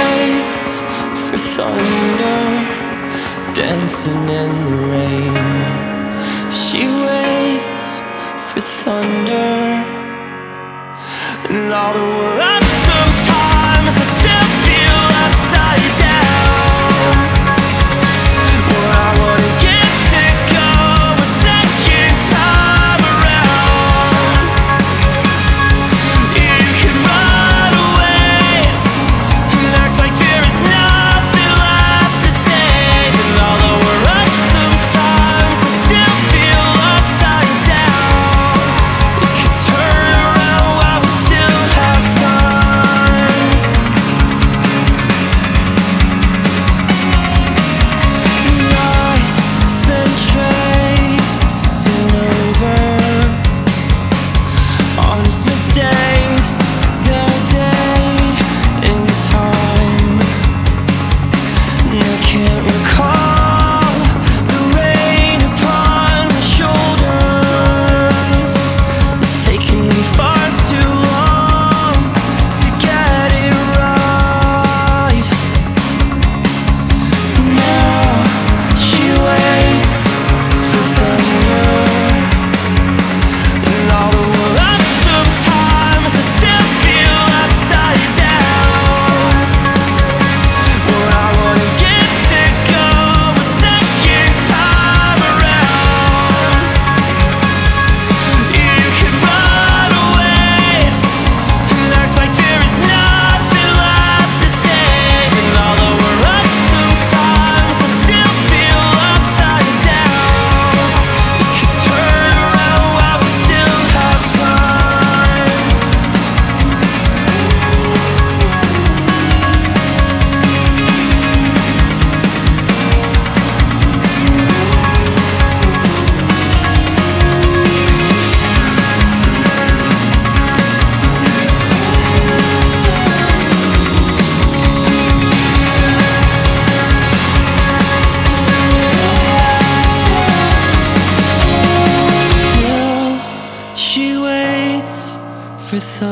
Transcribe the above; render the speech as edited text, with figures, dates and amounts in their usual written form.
waits for thunder, dancing in the rain. She waits for thunder, and although we're up sometimes, I still feel upside down. Well, I wanna get to go a second time around. You could run away and act like there is nothing left to say. And although we're up sometimes, I still feel upside down. We could turn around while we still have time. Nights spent tracing over honest mistakes, their date in time. And I can't recall the rain upon my shoulders. It's taken me far too long to get it right. Now she waits for thunder, and although we're up sometimes, I still feel upside down. Well, I wanna get to go a second time around. You could run away and act like there is nothing left to say. And although we're up sometimes, I still feel upside down. We could turn around while we still have time. Still, she waits for thunder.